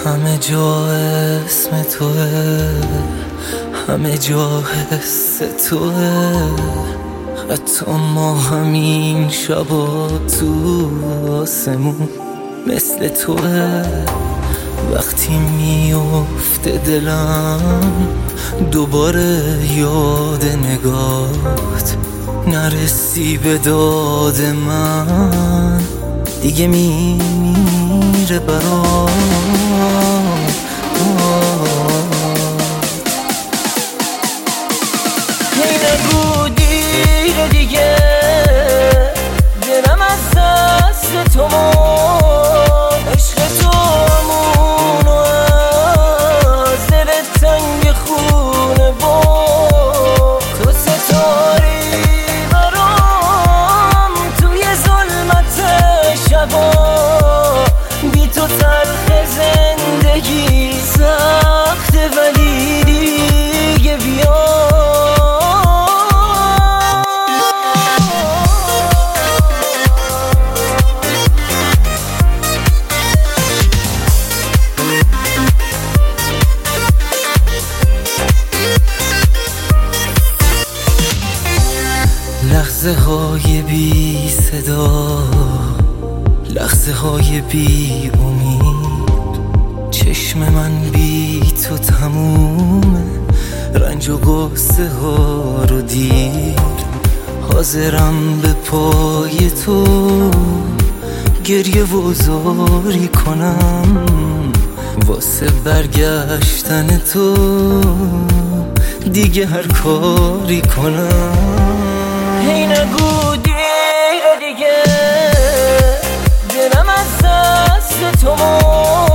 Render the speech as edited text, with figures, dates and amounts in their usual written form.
همه جا اسم توه، همه جا حس توه، حتی ما همین شبا تو آسمون مثل توه. وقتی میفته دلم دوباره یاد نگات، نرسی به داد من دیگه میمیره برام. هی نگو دیر دیگه، دلم از دست تو مرد، عشق تو همونو از دل تنگ خونه برد. تو ستاری برام توی ظلمت شبا، بی تو تلخ زندگی سخته ولی دیگه بیا. لحظه های بی صدا، لحظه های بی امید، چشم من بی تو تمومه، رنج و غصه ها رو دیر. حاضرم به پای تو گریه و زاری کنم، واسه برگشتن تو دیگه هر کاری کنم. هی نگو دیر دیگه، دلم از دست تو